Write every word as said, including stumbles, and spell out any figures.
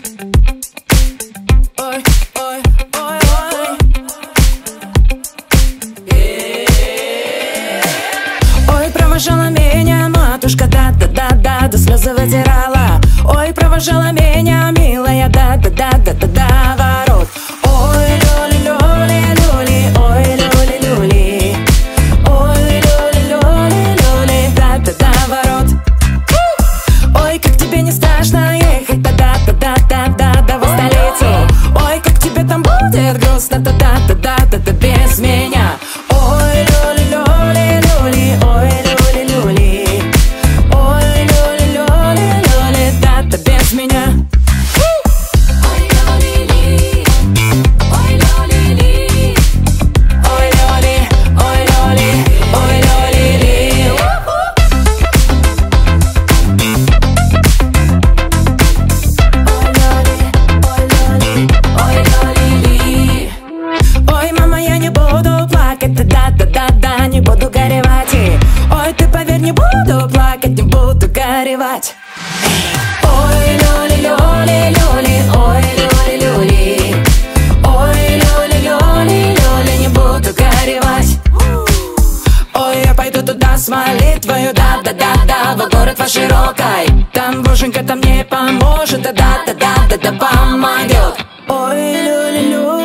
Ой, ой, ой, ой. Ой, провожала меня матушка, да-да-да-да, до слезы вытирала. Ой, провожала меня милая, да-да-да-да-да, ворот. Ой, люли-люли-люли, ой, люли-люли, ой, люли-люли-люли, да-да-да, ворот. Ой, как тебе не страшно ехать, да-да-да-да-да, в столицу. Ой, как тебе там будет грустно, да-да-да-да-да, без меня. Ой, люли-люли-люли, ой, люли-люли, ой, люли-люли-люли, да-да, без меня. Ой, люли-ли, ой, люли-ли, ой, люли, ой, люли, ой, люли-ли. Ой, мама, я не буду плакать, да-да-да-да, не буду горевать. И, ой, ты поверь, не буду плакать, не буду горевать. Ой, люли-люли-люли, ой, люли-люли, ой, люли-люли-люли, не буду горевать. Ой, я пойду туда с молитвою, да-да-да-да, во город во широкой. Там боженька там мне поможет, да-да-да-да-да, помогет. Ой, люли-люли.